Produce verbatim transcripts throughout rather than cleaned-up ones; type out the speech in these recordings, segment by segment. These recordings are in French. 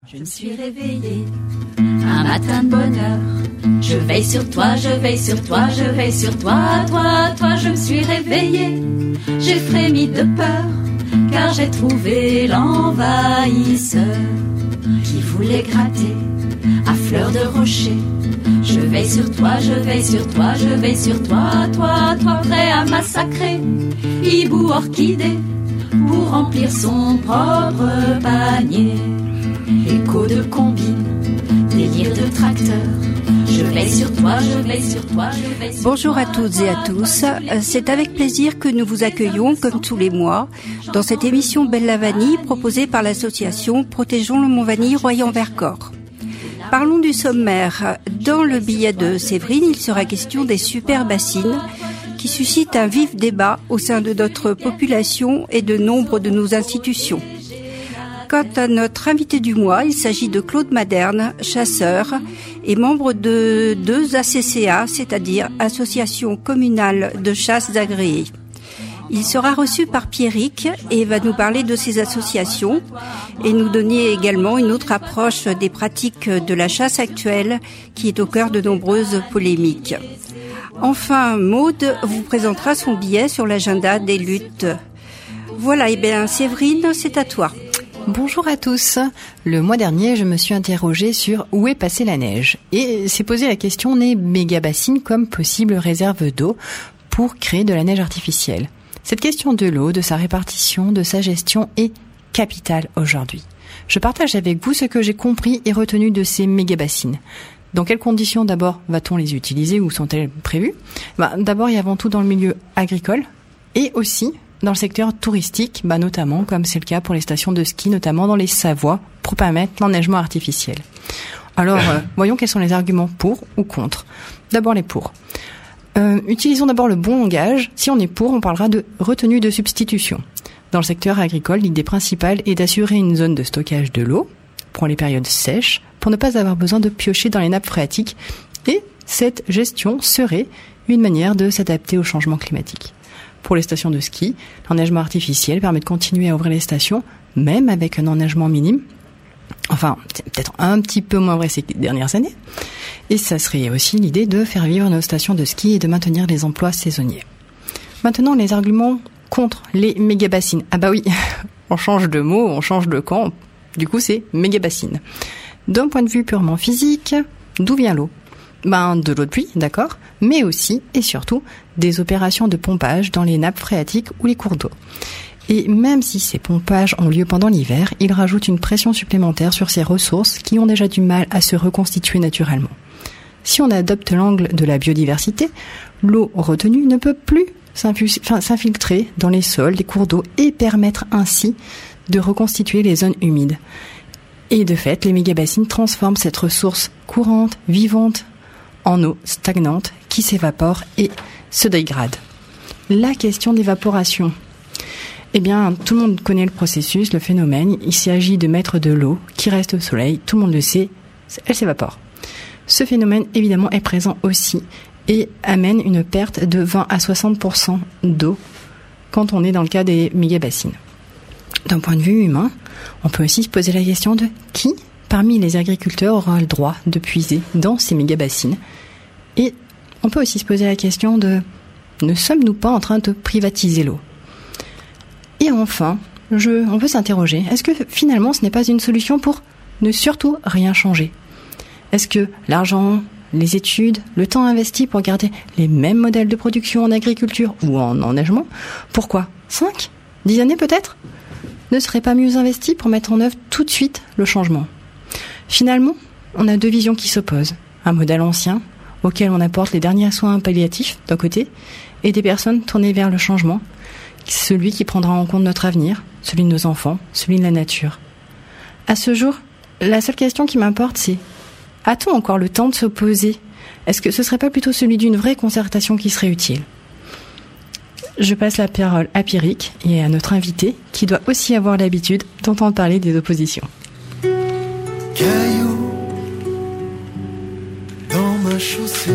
Je me suis réveillée un matin de bonne heure. Je veille sur toi, je veille sur toi, je veille sur toi, toi, toi. Je me suis réveillée, j'ai frémi de peur, car j'ai trouvé l'envahisseur qui voulait gratter à fleur de rocher. Je veille sur toi, je veille sur toi, je veille sur toi, toi, toi. Prêt à massacrer hibou orchidée pour remplir son propre panier. Écho de combine, délire de tracteur. Je veille sur toi, je veille sur toi, je veille sur toi. Bonjour à toutes et à tous. C'est avec plaisir que nous vous accueillons, comme tous les mois, dans cette émission Belle la Vanille proposée par l'association Protégeons le Mont-Vanille Royan-Vercors. Parlons du sommaire. Dans le billet de Séverine, il sera question des super bassines qui suscitent un vif débat au sein de notre population et de nombre de nos institutions. Quant à notre invité du mois, il s'agit de Claude Maderne, chasseur et membre de deux A C C A, c'est-à-dire Association communale de chasse agréée. Il sera reçu par Pierrick et va nous parler de ces associations et nous donner également une autre approche des pratiques de la chasse actuelle qui est au cœur de nombreuses polémiques. Enfin, Maude vous présentera son billet sur l'agenda des luttes. Voilà, et bien Séverine, c'est à toi. Bonjour à tous. Le mois dernier, je me suis interrogée sur où est passée la neige et s'est posé la question des méga-bassines comme possible réserve d'eau pour créer de la neige artificielle. Cette question de l'eau, de sa répartition, de sa gestion est capitale aujourd'hui. Je partage avec vous ce que j'ai compris et retenu de ces méga-bassines. Dans quelles conditions d'abord va-t-on les utiliser ou sont-elles prévues ? Bah, d'abord et avant tout dans le milieu agricole et aussi dans le secteur touristique, bah notamment comme c'est le cas pour les stations de ski, notamment dans les Savoies, pour permettre l'enneigement artificiel. Alors, euh, voyons quels sont les arguments pour ou contre. D'abord les pour. Euh, utilisons d'abord le bon langage. Si on est pour, on parlera de retenue de substitution. Dans le secteur agricole, l'idée principale est d'assurer une zone de stockage de l'eau pour les périodes sèches, pour ne pas avoir besoin de piocher dans les nappes phréatiques. Et cette gestion serait une manière de s'adapter au changement climatique. Pour les stations de ski, l'enneigement artificiel permet de continuer à ouvrir les stations, même avec un enneigement minime. Enfin, c'est peut-être un petit peu moins vrai ces dernières années. Et ça serait aussi l'idée de faire vivre nos stations de ski et de maintenir les emplois saisonniers. Maintenant, les arguments contre les méga-bassines. Ah bah oui, on change de mot, on change de camp. Du coup, c'est méga-bassine. D'un point de vue purement physique, d'où vient l'eau ? Ben, de l'eau de pluie, d'accord, mais aussi et surtout des opérations de pompage dans les nappes phréatiques ou les cours d'eau. Et même si ces pompages ont lieu pendant l'hiver, ils rajoutent une pression supplémentaire sur ces ressources qui ont déjà du mal à se reconstituer naturellement. Si on adopte l'angle de la biodiversité, l'eau retenue ne peut plus s'infiltrer dans les sols, les cours d'eau et permettre ainsi de reconstituer les zones humides. Et de fait, les méga-bassines transforment cette ressource courante, vivante, en eau stagnante qui s'évapore et se dégrade. La question d'évaporation. Eh bien, tout le monde connaît le processus, le phénomène. Il s'agit de mettre de l'eau qui reste au soleil. Tout le monde le sait, elle s'évapore. Ce phénomène, évidemment, est présent aussi et amène une perte de vingt à soixante pour cent d'eau quand on est dans le cas des méga-bassines. D'un point de vue humain, on peut aussi se poser la question de qui, parmi les agriculteurs, aura le droit de puiser dans ces méga-bassines. Et on peut aussi se poser la question de ne sommes-nous pas en train de privatiser l'eau ? Et enfin, je, on peut s'interroger, est-ce que finalement ce n'est pas une solution pour ne surtout rien changer ? Est-ce que l'argent, les études, le temps investi pour garder les mêmes modèles de production en agriculture ou en enneigement, pourquoi ? cinq ? dix années peut-être ? Ne serait pas mieux investi pour mettre en œuvre tout de suite le changement ? Finalement, on a deux visions qui s'opposent. Un modèle ancien, auquel on apporte les derniers soins palliatifs d'un côté, et des personnes tournées vers le changement, celui qui prendra en compte notre avenir, celui de nos enfants, celui de la nature. À ce jour, la seule question qui m'importe, c'est a-t-on encore le temps de s'opposer ? Est-ce que ce serait pas plutôt celui d'une vraie concertation qui serait utile ? Je passe la parole à Pierrick et à notre invité, qui doit aussi avoir l'habitude d'entendre parler des oppositions. Caillou dans ma chaussée.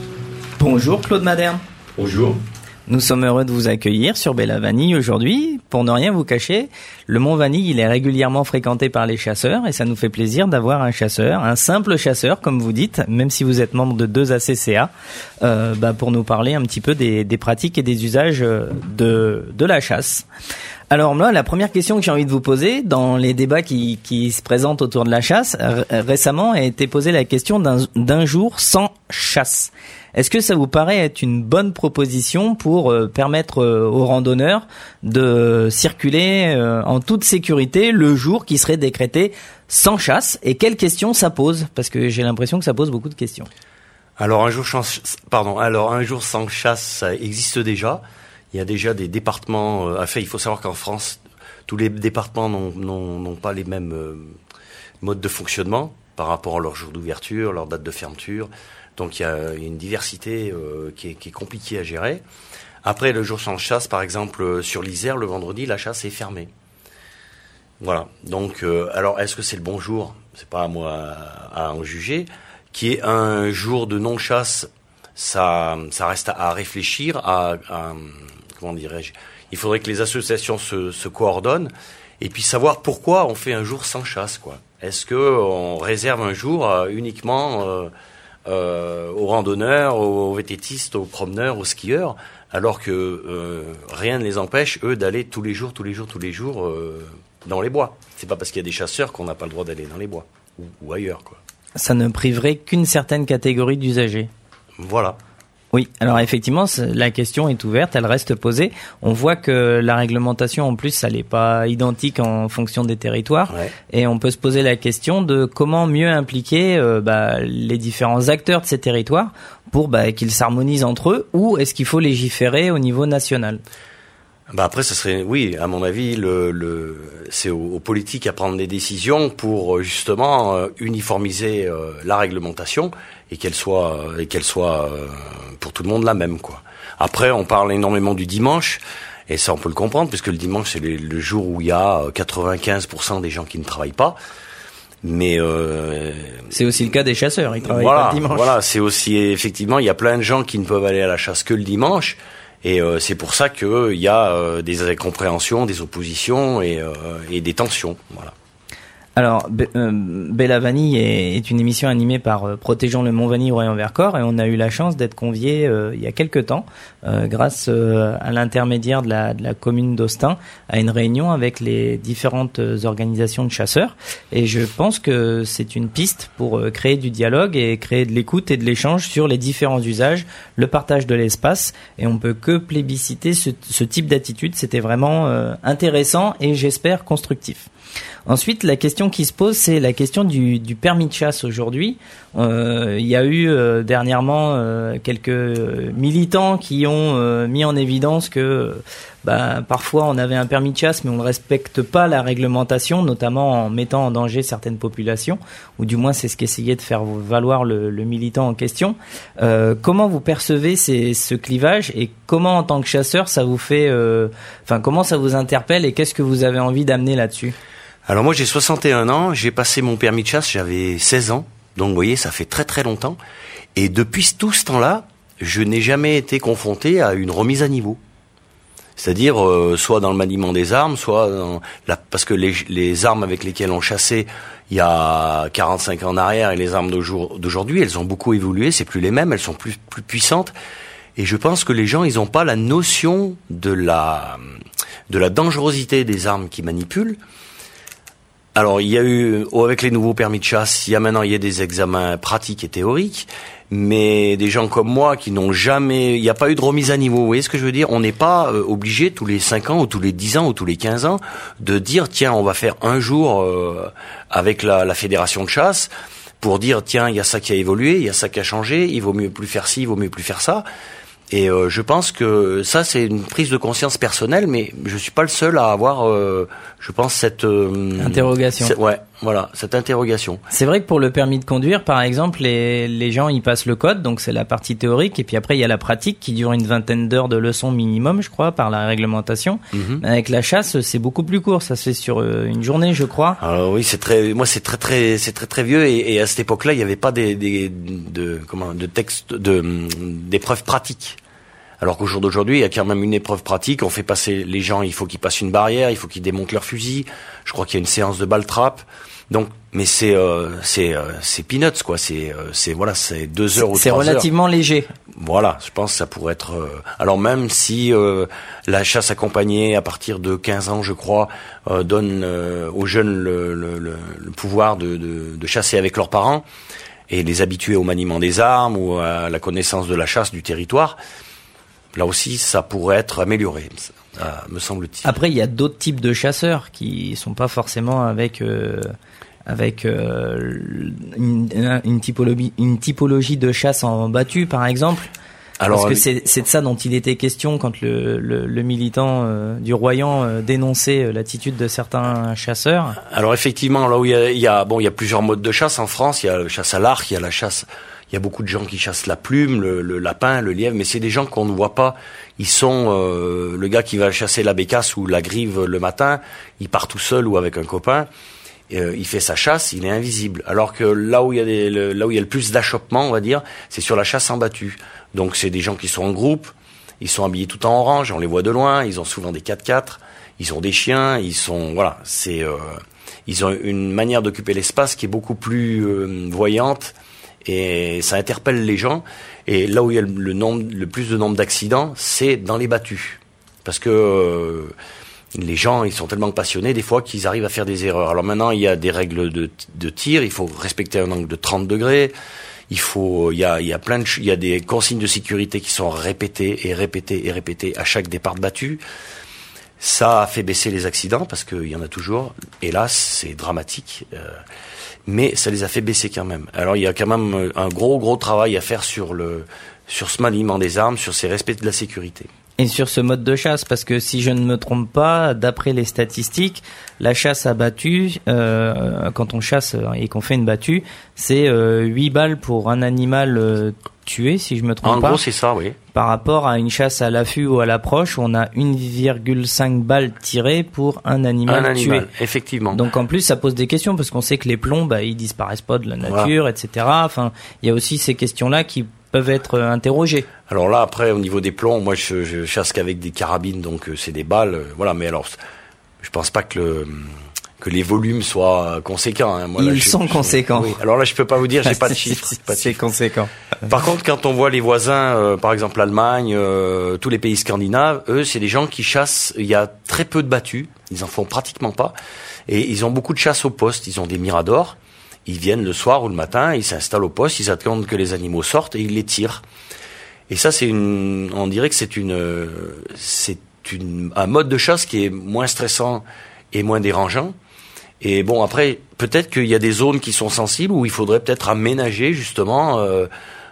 Bonjour Claude Maderne. Bonjour. Nous sommes heureux de vous accueillir sur Belle la Vanille aujourd'hui pour ne rien vous cacher, le Mont Vanille, il est régulièrement fréquenté par les chasseurs et ça nous fait plaisir d'avoir un chasseur, un simple chasseur, comme vous dites, même si vous êtes membre de deux A C C A, euh, bah, pour nous parler un petit peu des, des pratiques et des usages de, de la chasse. Alors moi, la première question que j'ai envie de vous poser, dans les débats qui, qui se présentent autour de la chasse, r- récemment a été posée la question d'un, d'un jour sans chasse. Est-ce que ça vous paraît être une bonne proposition pour euh, permettre euh, aux randonneurs de circuler euh, en toute sécurité le jour qui serait décrété sans chasse? Et quelles questions ça pose? Parce que j'ai l'impression que ça pose beaucoup de questions. Alors un jour sans, pardon, alors un jour sans chasse, ça existe déjà. Il y a déjà des départements euh, à faire. Il faut savoir qu'en France, tous les départements n'ont, n'ont, n'ont pas les mêmes euh, modes de fonctionnement par rapport à leur jour d'ouverture, leur date de fermeture. Donc il y a une diversité euh, qui, est, qui est compliquée à gérer. Après, le jour sans chasse, par exemple, sur l'Isère, le vendredi, la chasse est fermée. Voilà. Donc, euh, alors, est-ce que c'est le bon jour? C'est pas à moi à, à en juger. Qui est un jour de non-chasse, ça, ça reste à, à réfléchir. À, à comment dirais-je? Il faudrait que les associations se, se coordonnent et puis savoir pourquoi on fait un jour sans chasse, quoi. Est-ce que on réserve un jour euh, uniquement euh, Euh, aux randonneurs, aux vététistes, aux promeneurs, aux skieurs, alors que euh, rien ne les empêche, eux, d'aller tous les jours, tous les jours, tous les jours euh, dans les bois. C'est pas parce qu'il y a des chasseurs qu'on n'a pas le droit d'aller dans les bois, ou, ou ailleurs, quoi. Ça ne priverait qu'une certaine catégorie d'usagers. Voilà. Oui, alors effectivement, la question est ouverte, elle reste posée. On voit que la réglementation, en plus, elle n'est pas identique en fonction des territoires. Ouais. Et on peut se poser la question de comment mieux impliquer euh, bah, les différents acteurs de ces territoires pour bah, qu'ils s'harmonisent entre eux, ou est-ce qu'il faut légiférer au niveau national ? Bah après, ça serait, oui, à mon avis, le, le, c'est aux, aux politiques à prendre des décisions pour justement euh, uniformiser euh, la réglementation et qu'elle soit, et qu'elle soit euh, pour tout le monde la même, quoi. Après, on parle énormément du dimanche et ça, on peut le comprendre puisque le dimanche c'est le, le jour où il y a quatre-vingt-quinze pour cent des gens qui ne travaillent pas. Mais euh, c'est aussi le cas des chasseurs, ils travaillent voilà, pas le dimanche. Voilà, c'est aussi effectivement, il y a plein de gens qui ne peuvent aller à la chasse que le dimanche. Et euh, c'est pour ça qu'il euh, y a euh, des incompréhensions, des oppositions et, euh, et des tensions. Voilà. Alors, Be- euh, Bella Vanille est, est une émission animée par euh, Protégeons le Mont Vanille Royan-Vercors et on a eu la chance d'être conviés euh, il y a quelques temps, euh, grâce euh, à l'intermédiaire de la, de la commune d'Austin, à une réunion avec les différentes organisations de chasseurs. Et je pense que c'est une piste pour euh, créer du dialogue et créer de l'écoute et de l'échange sur les différents usages, le partage de l'espace. Et on peut que plébisciter ce, ce type d'attitude. C'était vraiment euh, intéressant et j'espère constructif. Ensuite, la question qui se pose, c'est la question du, du permis de chasse aujourd'hui. Euh, il y a eu euh, dernièrement euh, quelques militants qui ont euh, mis en évidence que bah, parfois on avait un permis de chasse mais on ne respecte pas la réglementation, notamment en mettant en danger certaines populations, ou du moins c'est ce qu'essayait de faire valoir le, le militant en question. Euh, comment vous percevez ces, ce clivage et comment en tant que chasseur ça vous fait, euh, enfin comment ça vous interpelle et qu'est-ce que vous avez envie d'amener là-dessus ? Alors moi j'ai soixante et un ans, j'ai passé mon permis de chasse, j'avais seize ans, donc vous voyez ça fait très très longtemps, et depuis tout ce temps-là, je n'ai jamais été confronté à une remise à niveau. C'est-à-dire euh, soit dans le maniement des armes, soit dans la, parce que les, les armes avec lesquelles on chassait il y a quarante-cinq ans en arrière et les armes d'aujourd'hui, elles ont beaucoup évolué, c'est plus les mêmes, elles sont plus, plus puissantes, et je pense que les gens ils n'ont pas la notion de la, de la dangerosité des armes qu'ils manipulent. Alors, il y a eu, avec les nouveaux permis de chasse, il y a maintenant, il y a des examens pratiques et théoriques, mais des gens comme moi qui n'ont jamais, il n'y a pas eu de remise à niveau. Vous voyez ce que je veux dire? On n'est pas euh, obligé tous les cinq ans ou tous les dix ans ou tous les quinze ans de dire, tiens, on va faire un jour euh, avec la, la fédération de chasse pour dire, tiens, il y a ça qui a évolué, il y a ça qui a changé, il vaut mieux plus faire ci, il vaut mieux plus faire ça. Et euh, je pense que ça, c'est une prise de conscience personnelle, mais je suis pas le seul à avoir, euh, je pense, cette... Euh, interrogation. Cette, ouais, voilà, cette interrogation. C'est vrai que pour le permis de conduire, par exemple, les, les gens, ils passent le code, donc c'est la partie théorique, et puis après, il y a la pratique qui dure une vingtaine d'heures de leçons minimum, je crois, par la réglementation. Mm-hmm. Avec la chasse, c'est beaucoup plus court, ça se fait sur une journée, je crois. Alors oui, c'est très, moi, c'est très, très, c'est très, très vieux, et, et à cette époque-là, il n'y avait pas des, des, de, comment, de textes, de, d'épreuves pratiques. Alors qu'au jour d'aujourd'hui, il y a quand même une épreuve pratique. On fait passer les gens, il faut qu'ils passent une barrière, il faut qu'ils démontent leur fusil. Je crois qu'il y a une séance de balle trappe. Donc, mais c'est euh, c'est euh, c'est peanuts quoi. C'est euh, c'est voilà, c'est deux heures ou trois heures. C'est relativement léger. Voilà, je pense que ça pourrait être. Euh, alors même si euh, la chasse accompagnée à partir de quinze ans, je crois, euh, donne euh, aux jeunes le, le, le, le pouvoir de, de, de chasser avec leurs parents et les habituer au maniement des armes ou à la connaissance de la chasse du territoire. Là aussi, ça pourrait être amélioré, me semble-t-il. Après, il y a d'autres types de chasseurs qui sont pas forcément avec. Euh... avec euh, une, une, typologie, une typologie de chasse en battu, par exemple. Alors, parce que c'est, c'est de ça dont il était question quand le, le, le militant euh, du Royan euh, dénonçait euh, l'attitude de certains chasseurs. Alors effectivement, là où il y a, il y a bon, il y a plusieurs modes de chasse en France. Il y a la chasse à l'arc, il y a la chasse. Il y a beaucoup de gens qui chassent la plume, le, le lapin, le lièvre, mais c'est des gens qu'on ne voit pas. Ils sont euh, le gars qui va chasser la bécasse ou la grive le matin. Il part tout seul ou avec un copain. Euh, il fait sa chasse, il est invisible. Alors que là où il y a des, le, là où il y a le plus d'achoppement, on va dire, c'est sur la chasse en battu. Donc c'est des gens qui sont en groupe, ils sont habillés tout en orange, on les voit de loin, ils ont souvent des quatre-quatre, ils ont des chiens, ils sont voilà, c'est euh, ils ont une manière d'occuper l'espace qui est beaucoup plus euh, voyante et ça interpelle les gens. Et là où il y a le, le nombre, le plus de nombre d'accidents, c'est dans les battus, parce que euh, les gens, ils sont tellement passionnés des fois qu'ils arrivent à faire des erreurs. Alors maintenant, il y a des règles de, de tir. Il faut respecter un angle de trente degrés. Il faut, il y a, il y a plein de, il y a des consignes de sécurité qui sont répétées et répétées et répétées à chaque départ de battu. Ça a fait baisser les accidents parce qu'il y en a toujours. Hélas, c'est dramatique. Euh, mais ça les a fait baisser quand même. Alors il y a quand même un gros, gros travail à faire sur le, sur ce maniement des armes, sur ces respects de la sécurité. Et sur ce mode de chasse, parce que si je ne me trompe pas, d'après les statistiques, la chasse à battu, euh, quand on chasse et qu'on fait une battue, c'est euh, huit balles pour un animal euh, tué, si je me trompe en pas. En gros, c'est ça, oui. Par rapport à une chasse à l'affût ou à l'approche, où on a une virgule cinq balles tirées pour un animal un tué. Animal, effectivement. Donc en plus, ça pose des questions, parce qu'on sait que les plombs, bah, ils disparaissent pas de la nature, voilà. et cetera. Enfin, il y a aussi ces questions-là qui peuvent être interrogés. Alors là, après, au niveau des plombs, moi, je, je chasse qu'avec des carabines, donc euh, c'est des balles, euh, voilà. Mais alors, je pense pas que le que les volumes soient conséquents. Hein. Moi, Ils là, je, sont je, conséquents. Oui. Alors là, je peux pas vous dire, j'ai pas de chiffres. Pas de c'est chiffres. conséquent. Par contre, quand on voit les voisins, euh, par exemple l'Allemagne, euh, tous les pays scandinaves, eux, c'est des gens qui chassent. Il y a très peu de battus, ils en font pratiquement pas, et ils ont beaucoup de chasse au poste. Ils ont des miradors. Ils viennent le soir ou le matin, ils s'installent au poste, ils attendent que les animaux sortent et ils les tirent. Et ça, c'est une, on dirait que c'est une, c'est une, un mode de chasse qui est moins stressant et moins dérangeant. Et bon, après, peut-être qu'il y a des zones qui sont sensibles où il faudrait peut-être aménager justement euh,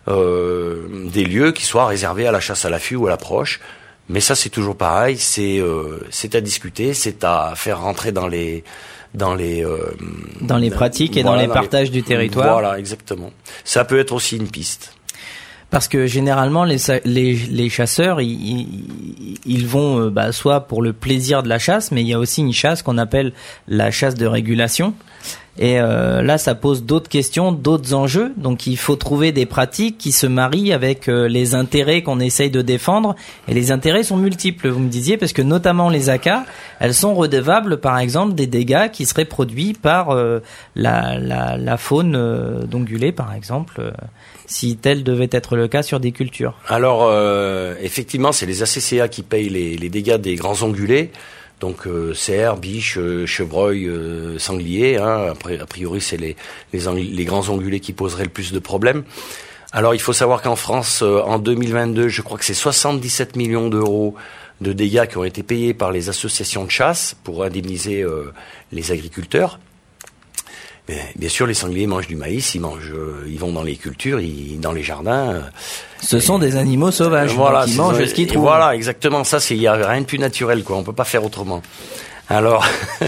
euh, des lieux qui soient réservés à la chasse à l'affût ou à l'approche. Mais ça, c'est toujours pareil, c'est, euh, c'est à discuter, c'est à faire rentrer dans les dans les euh, dans les pratiques et voilà, dans les dans partages les, du territoire. Voilà, exactement. Ça peut être aussi une piste. Parce que généralement les les, les chasseurs ils, ils, ils vont euh, bah, soit pour le plaisir de la chasse, mais il y a aussi une chasse qu'on appelle la chasse de régulation. Et euh, là, ça pose d'autres questions, d'autres enjeux. Donc, il faut trouver des pratiques qui se marient avec euh, les intérêts qu'on essaye de défendre. Et les intérêts sont multiples, vous me disiez, parce que notamment les A C A, elles sont redevables, par exemple, des dégâts qui seraient produits par euh, la, la, la faune euh, d'ongulés, par exemple, euh, si tel devait être le cas sur des cultures. Alors, euh, effectivement, c'est les A C C A qui payent les, les dégâts des grands ongulés. Donc euh, cerfs, biches, euh, chevreuils, euh, sangliers. Hein, après, a priori, c'est les, les, les grands ongulés qui poseraient le plus de problèmes. Alors, il faut savoir qu'en France, euh, en deux mille vingt-deux, je crois que c'est soixante-dix-sept millions d'euros de dégâts qui ont été payés par les associations de chasse pour indemniser euh, les agriculteurs. Mais, bien sûr, les sangliers mangent du maïs, ils mangent, euh, ils vont dans les cultures, ils, dans les jardins. Euh, Ce sont des animaux sauvages, voilà, qui mangent ce qu'ils trouvent. Voilà, exactement. Ça, c'est, il y a rien de plus naturel, quoi. On peut pas faire autrement. Alors,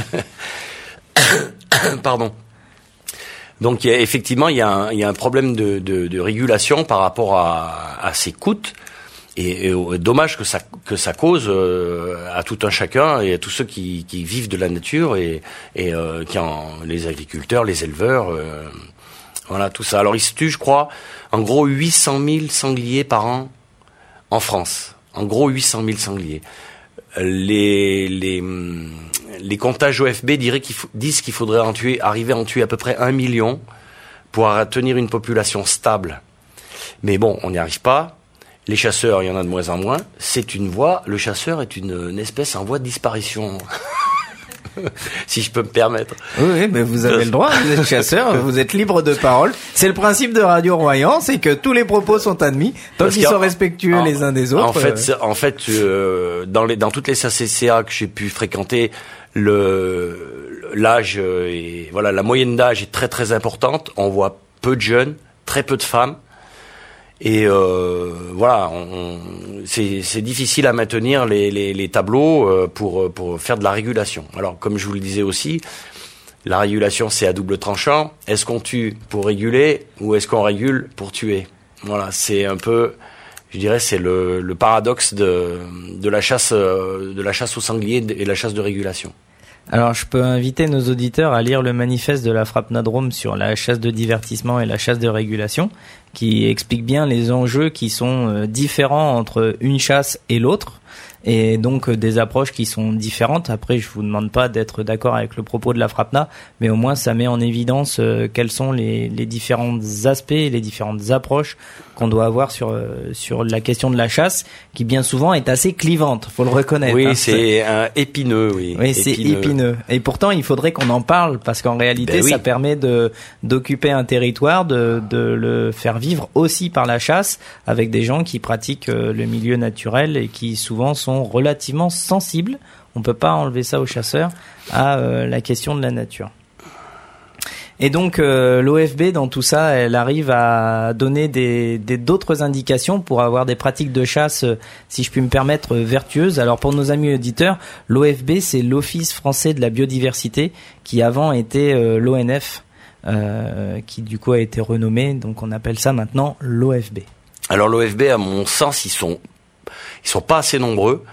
pardon. Donc, il y a, effectivement, il y a un, il y a un problème de, de, de régulation par rapport à, à ces coûts. Et, et dommage que ça que ça cause euh, à tout un chacun et à tous ceux qui, qui vivent de la nature et, et euh, qui en, les agriculteurs, les éleveurs, euh, voilà tout ça. Alors il se tue, je crois, en gros huit cent mille sangliers par an en France. En gros, huit cent mille sangliers. Les, les, les comptages O F B diraient qu'il faut, disent qu'il faudrait en tuer, arriver à en tuer à peu près un million pour tenir une population stable. Mais bon, on n'y arrive pas. Les chasseurs, il y en a de moins en moins. C'est une voie, le chasseur est une, une espèce en voie de disparition. Si je peux me permettre. Oui, oui, mais vous avez le droit, vous êtes chasseur, vous êtes libre de parole. C'est le principe de Radio Royan, c'est que tous les propos sont admis, tant qu'ils sont respectueux en, les uns des autres. En fait, euh... en fait euh, dans, les, dans toutes les C C A que j'ai pu fréquenter, le l'âge et voilà, la moyenne d'âge est très très importante. On voit peu de jeunes, très peu de femmes. Et euh, voilà, on, on, c'est, c'est difficile à maintenir les, les, les tableaux euh, pour, pour faire de la régulation. Alors, comme je vous le disais aussi, la régulation, c'est à double tranchant. Est-ce qu'on tue pour réguler ou est-ce qu'on régule pour tuer ? Voilà, c'est un peu, je dirais, c'est le, le paradoxe de, de la chasse, de la chasse au sanglier et de la chasse de régulation. Alors, je peux inviter nos auditeurs à lire le manifeste de la Frappnadrome sur la chasse de divertissement et la chasse de régulation, qui explique bien les enjeux qui sont différents entre une chasse et l'autre, et donc des approches qui sont différentes. Après, je vous demande pas d'être d'accord avec le propos de la Frappna, mais au moins ça met en évidence euh, quels sont les, les différents aspects, les différentes approches qu'on doit avoir sur euh, sur la question de la chasse, qui bien souvent est assez clivante, faut le reconnaître. Oui, hein, c'est, c'est un épineux, oui. Oui, c'est épineux. épineux. Et pourtant, il faudrait qu'on en parle, parce qu'en réalité, ben oui. ça permet de d'occuper un territoire, de de le faire vivre aussi par la chasse, avec des gens qui pratiquent euh, le milieu naturel et qui souvent sont relativement sensibles, on peut pas enlever ça aux chasseurs, à euh, la question de la nature. Et donc euh, l'O F B dans tout ça, elle arrive à donner des, des d'autres indications pour avoir des pratiques de chasse, euh, si je puis me permettre, euh, vertueuses. Alors pour nos amis auditeurs, l'O F B c'est l'Office français de la biodiversité, qui avant était euh, l'O N F, euh, qui du coup a été renommé, donc on appelle ça maintenant l'O F B. Alors l'O F B, à mon sens, ils sont Ils sont pas assez nombreux.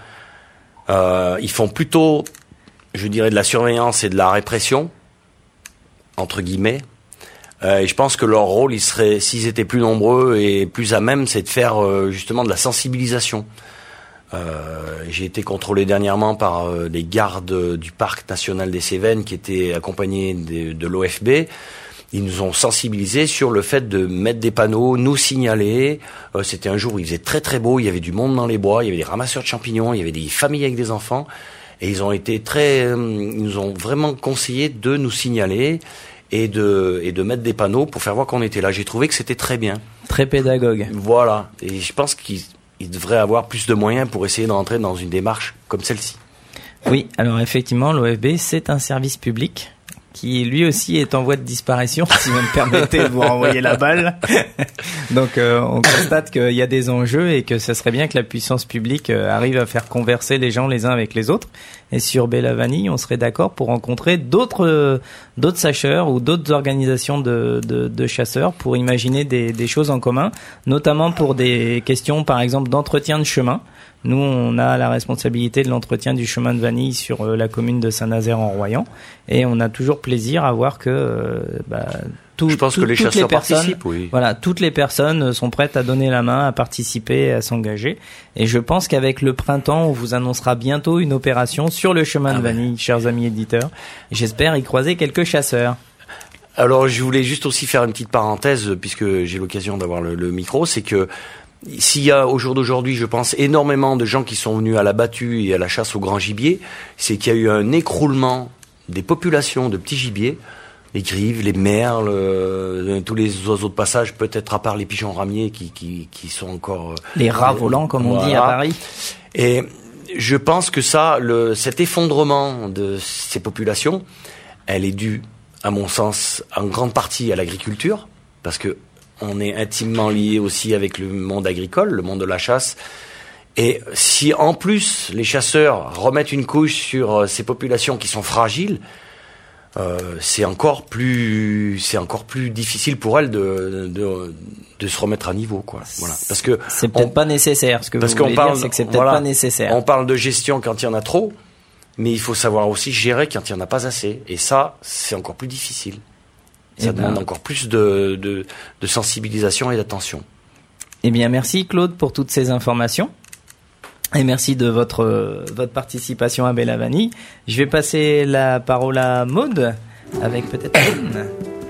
Euh, ils font plutôt, je dirais, de la surveillance et de la répression, entre guillemets. Euh, et je pense que leur rôle, il serait, s'ils étaient plus nombreux et plus à même, c'est de faire euh, justement de la sensibilisation. Euh, j'ai été contrôlé dernièrement par euh, des gardes du parc national des Cévennes qui étaient accompagnés de, de l'O F B. Ils nous ont sensibilisés sur le fait de mettre des panneaux, nous signaler. Euh, c'était un jour où il faisait très très beau, il y avait du monde dans les bois, il y avait des ramasseurs de champignons, il y avait des familles avec des enfants. Et ils ont été très, euh, ils nous ont vraiment conseillé de nous signaler et de et de mettre des panneaux pour faire voir qu'on était là. J'ai trouvé que c'était très bien. Très pédagogue. Voilà. Et je pense qu'ils ils devraient avoir plus de moyens pour essayer d'entrer dans une démarche comme celle-ci. Oui, alors effectivement, l'O F B, c'est un service public qui lui aussi est en voie de disparition, si vous me permettez de vous renvoyer la balle. Donc euh, on constate qu'il y a des enjeux et que ce serait bien que la puissance publique euh, arrive à faire converser les gens les uns avec les autres. Et sur Bellavanie, on serait d'accord pour rencontrer d'autres euh, d'autres sacheurs ou d'autres organisations de, de, de chasseurs pour imaginer des, des choses en commun, notamment pour des questions, par exemple, d'entretien de chemin. Nous, on a la responsabilité de l'entretien du chemin de Vanille sur euh, la commune de Saint-Nazaire-en-Royan, et on a toujours plaisir à voir que euh, bah, tout, Je pense tout, que les toutes chasseurs les personnes, participent, oui. Voilà, toutes les personnes sont prêtes à donner la main, à participer, à s'engager. Et je pense qu'avec le printemps, on vous annoncera bientôt une opération sur le chemin ah de Vanille, ouais. chers amis éditeurs. J'espère y croiser quelques chasseurs. Alors, je voulais juste aussi faire une petite parenthèse, puisque j'ai l'occasion d'avoir le, le micro, c'est que s'il y a au jour d'aujourd'hui, je pense, énormément de gens qui sont venus à la battue et à la chasse au grand gibier, c'est qu'il y a eu un écroulement des populations de petits gibiers, les grives, les merles, euh, tous les oiseaux de passage, peut-être à part les pigeons ramiers qui, qui, qui sont encore... Euh, les rats volants, comme on voilà. dit à Paris. Et je pense que ça, le, cet effondrement de ces populations, elle est due, à mon sens, en grande partie à l'agriculture, parce que on est intimement lié aussi avec le monde agricole, le monde de la chasse. Et si en plus les chasseurs remettent une couche sur ces populations qui sont fragiles, euh, c'est encore plus, c'est encore plus difficile pour elles de, de, de se remettre à niveau, quoi. Voilà. Parce que c'est peut-être on, pas nécessaire. Ce que parce vous voulez qu'on parle, dire, c'est que c'est peut-être voilà, pas nécessaire. On parle de gestion quand il y en a trop, mais il faut savoir aussi gérer quand il y en a pas assez. Et ça, c'est encore plus difficile. Ça eh demande ben, encore plus de, de, de sensibilisation et d'attention. Eh bien, merci Claude pour toutes ces informations. Et merci de votre euh, votre participation à Bella Vanille. Je vais passer la parole à Maude avec peut-être Anne.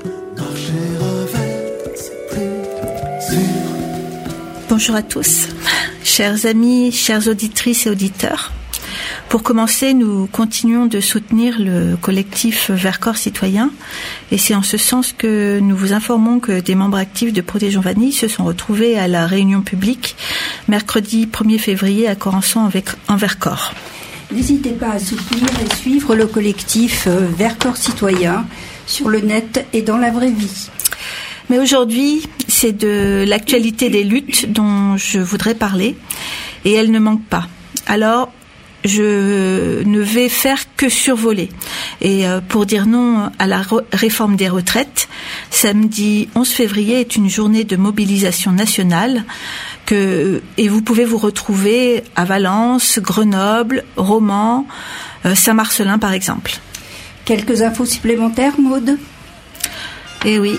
Bonjour à tous, chers amis, chères auditrices et auditeurs. Pour commencer, nous continuons de soutenir le collectif Vercors Citoyen et c'est en ce sens que nous vous informons que des membres actifs de Protégeons Vanille se sont retrouvés à la réunion publique mercredi premier février à Corançon en Vercors. N'hésitez pas à soutenir et suivre le collectif Vercors Citoyen sur le net et dans la vraie vie. Mais aujourd'hui, c'est de l'actualité des luttes dont je voudrais parler et elle ne manque pas. Alors, je ne vais faire que survoler. Et pour dire non à la réforme des retraites, samedi onze février est une journée de mobilisation nationale que, et vous pouvez vous retrouver à Valence, Grenoble, Romans, Saint-Marcellin par exemple. Quelques infos supplémentaires, Maude ? Eh oui.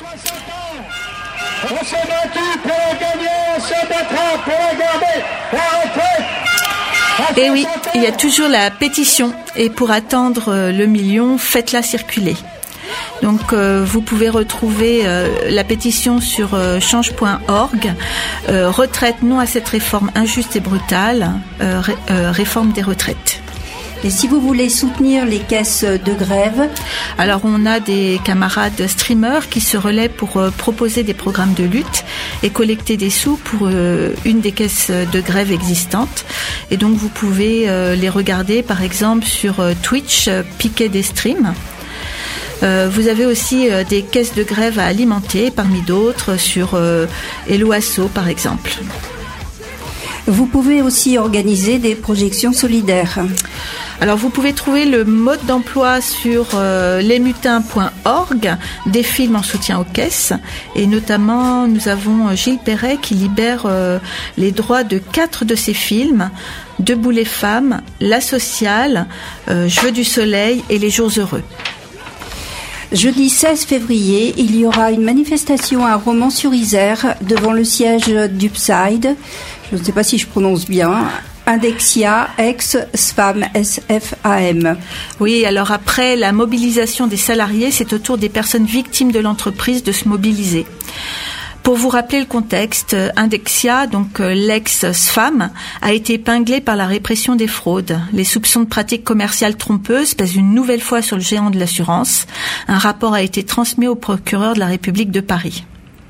On s'est battu pour gagner, on se battra pour garder la retraite. Et oui, il y a toujours la pétition. Et pour atteindre le million, faites-la circuler. Donc euh, vous pouvez retrouver euh, la pétition sur euh, change point org. Euh, retraite non à cette réforme injuste et brutale. Euh, ré, euh, réforme des retraites. Et si vous voulez soutenir les caisses de grève? Alors on a des camarades streamers qui se relaient pour euh, proposer des programmes de lutte et collecter des sous pour euh, une des caisses de grève existantes. Et donc vous pouvez euh, les regarder par exemple sur euh, Twitch, euh, piquer des streams. Euh, vous avez aussi euh, des caisses de grève à alimenter, parmi d'autres, sur euh, Hello Asso par exemple. Vous pouvez aussi organiser des projections solidaires. Alors vous pouvez trouver le mode d'emploi sur euh, lesmutins point org, des films en soutien aux caisses. Et notamment, nous avons Gilles Perret qui libère euh, les droits de quatre de ses films, Debout les femmes, La sociale, euh, Je veux du soleil et Les jours heureux. Jeudi seize février, il y aura une manifestation à Romans-sur-Isère devant le siège d'Upside. Je ne sais pas si je prononce bien. Indexia, ex-S F A M, S F A M. Oui, alors après la mobilisation des salariés, c'est au tour des personnes victimes de l'entreprise de se mobiliser. Pour vous rappeler le contexte, Indexia, donc l'ex-S F A M, a été épinglé par la répression des fraudes. Les soupçons de pratiques commerciales trompeuses pèsent une nouvelle fois sur le géant de l'assurance. Un rapport a été transmis au procureur de la République de Paris.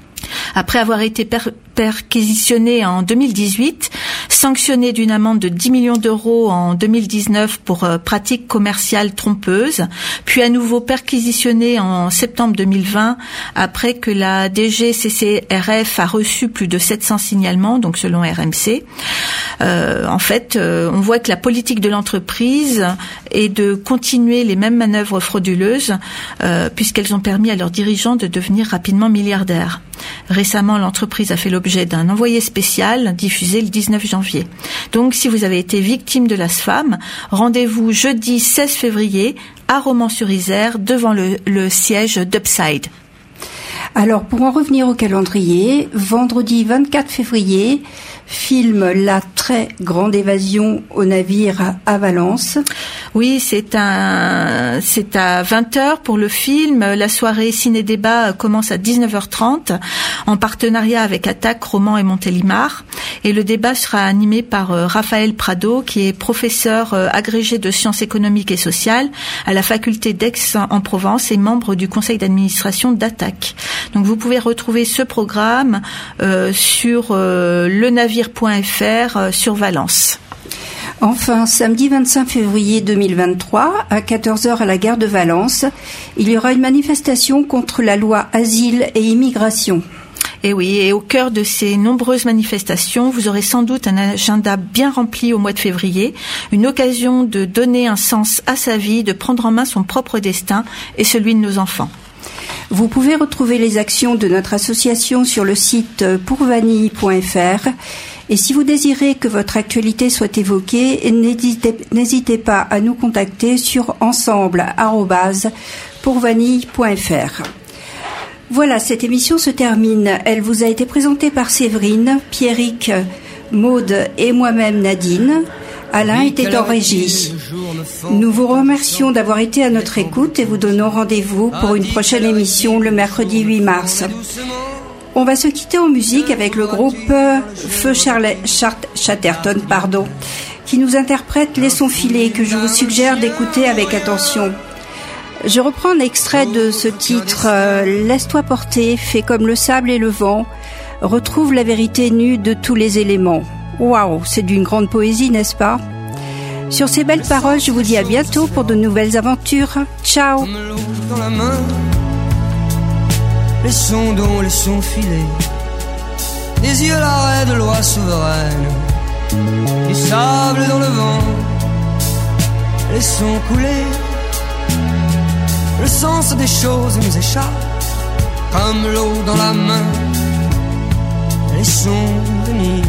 Après avoir été per- perquisitionné en deux mille dix-huit, sanctionné d'une amende de dix millions d'euros en deux mille dix-neuf pour euh, pratiques commerciales trompeuses, puis à nouveau perquisitionné en septembre deux mille vingt après que la D G C C R F a reçu plus de sept cents signalements, donc selon R M C. Euh, en fait, euh, on voit que la politique de l'entreprise est de continuer les mêmes manœuvres frauduleuses euh, puisqu'elles ont permis à leurs dirigeants de devenir rapidement milliardaires. Récemment, l'entreprise a fait l'objet d'un envoyé spécial diffusé le dix-neuf janvier. Donc, si vous avez été victime de la S F A M, rendez-vous jeudi seize février à Romans-sur-Isère devant le, le siège d'Upside. Alors, pour en revenir au calendrier, vendredi vingt-quatre février, film La très grande évasion au navire à Valence. Oui, c'est un, c'est à vingt heures pour le film. La soirée ciné-débat commence à dix-neuf heures trente en partenariat avec Attaque, Romans et Montélimar. Et le débat sera animé par euh, Raphaël Prado, qui est professeur euh, agrégé de sciences économiques et sociales à la faculté d'Aix-en-Provence et membre du conseil d'administration d'Attaque. Donc vous pouvez retrouver ce programme euh, sur euh, le navire point f r euh, sur Valence. Enfin, samedi vingt-cinq février deux mille vingt-trois, à quatorze heures à la gare de Valence, il y aura une manifestation contre la loi Asile et Immigration. Et oui, et au cœur de ces nombreuses manifestations, vous aurez sans doute un agenda bien rempli au mois de février, une occasion de donner un sens à sa vie, de prendre en main son propre destin et celui de nos enfants. Vous pouvez retrouver les actions de notre association sur le site pour vanille point f r. Et si vous désirez que votre actualité soit évoquée, n'hésitez, n'hésitez pas à nous contacter sur ensemble arobase pour vanille point f r. Voilà, cette émission se termine. Elle vous a été présentée par Séverine, Pierrick Maude et moi-même Nadine. Alain était en régie. Nous vous remercions d'avoir été à notre écoute et vous donnons rendez-vous pour une prochaine émission le mercredi huit mars. On va se quitter en musique avec le groupe Feu Charlet, Chart, Chatterton, pardon, qui nous interprète Laissons filer, que je vous suggère d'écouter avec attention. Je reprends un extrait de ce titre, euh, Laisse-toi porter, fais comme le sable et le vent, retrouve la vérité nue de tous les éléments. Waouh, c'est d'une grande poésie, n'est-ce pas? Sur ces belles paroles, je vous dis à bientôt pour de nouvelles aventures. Ciao. Dans la main, laissons donc, laissons filer, des yeux l'arrêt de loi souveraine, du sable dans le vent, laissons couler. Le sens des choses nous échappe, comme l'eau dans la main, laissons venir.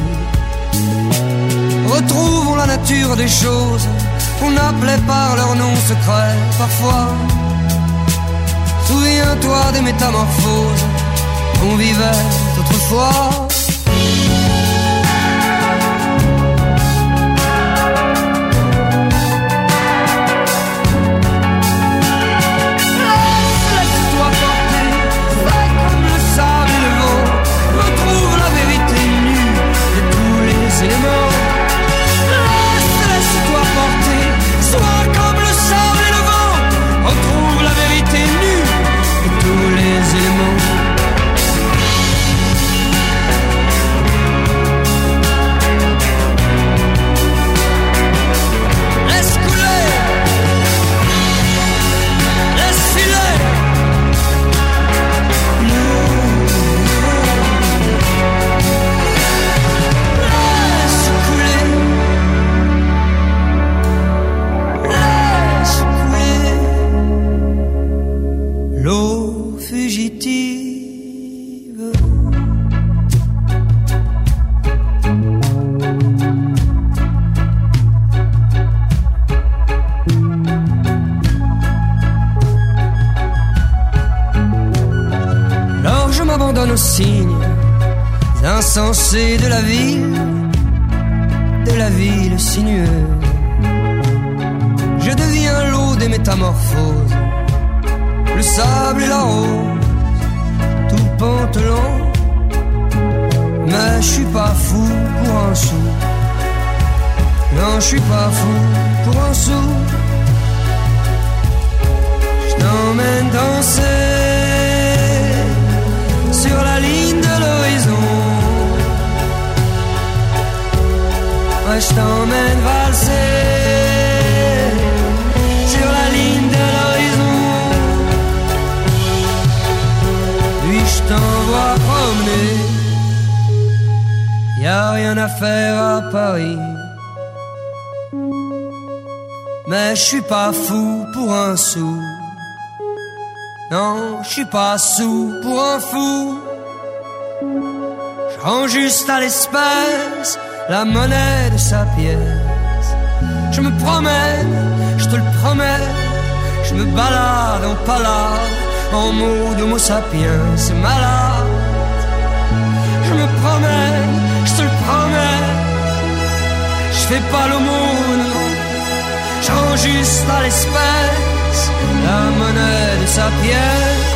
Retrouvons la nature des choses qu'on appelait par leur nom secret parfois. Souviens-toi des métamorphoses qu'on vivait autrefois. Laisse-toi porter, fais comme le sable et le vent, retrouve la vérité nue de tous les éléments. Laisse-toi porter, sois comme le sable et le vent, retrouve la vérité nue de tous les éléments. Laisse couler, laisse filer, laisse couler. L'eau fugitive. Alors je m'abandonne aux signes insensés de la ville, de la ville sinueuse. Je deviens l'eau des métamorphoses, le sable et la rose, tout pantelant. Mais je suis pas fou pour un sou. Non, je suis pas fou pour un sou. Je t'emmène danser sur la ligne de l'horizon. Ouais, je t'emmène valser sur la ligne de l'horizon. Puis je t'envoie promener. Y'a rien à faire à Paris. Mais je suis pas fou pour un sou. Non, je suis pas sou pour un fou. Je rends juste à l'espèce la monnaie de sa pièce. Je me promène, je te le promets. Je me balade en palade, en mots d'homo sapiens, c'est malade. Je me promène, je te le promets. Je fais pas l'aumône, je rends juste à l'espèce la monnaie de sa pièce.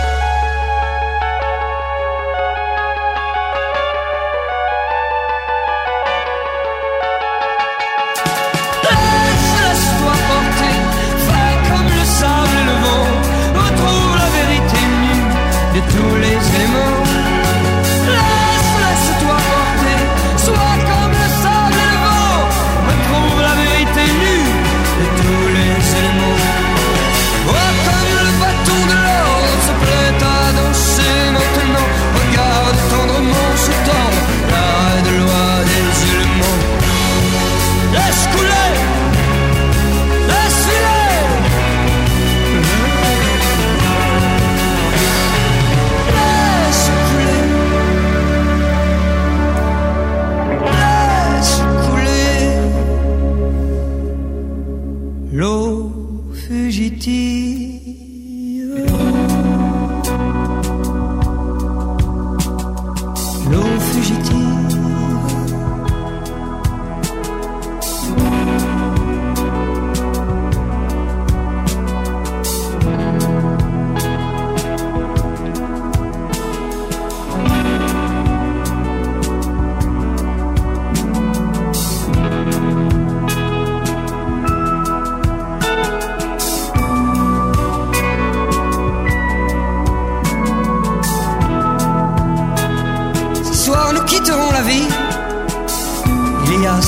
Laisse-toi porter, fais comme le sable et le vent, retrouve la vérité nue de tous les éléments. Laisse, laisse-toi porter, sois comme le sable et le vent, retrouve la vérité nue de tous les éléments. Vois comme le bâton de l'or se plaît à danser maintenant, regarde tendrement se tendre l'arrêt de loi des éléments. Laisse couler, laisse filer, laisse couler.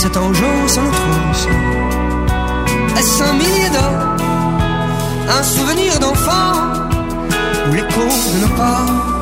sept ans aux gens sans notre trousse. Est-ce un millier d'or, un souvenir d'enfant, ou l'écho de nos pas?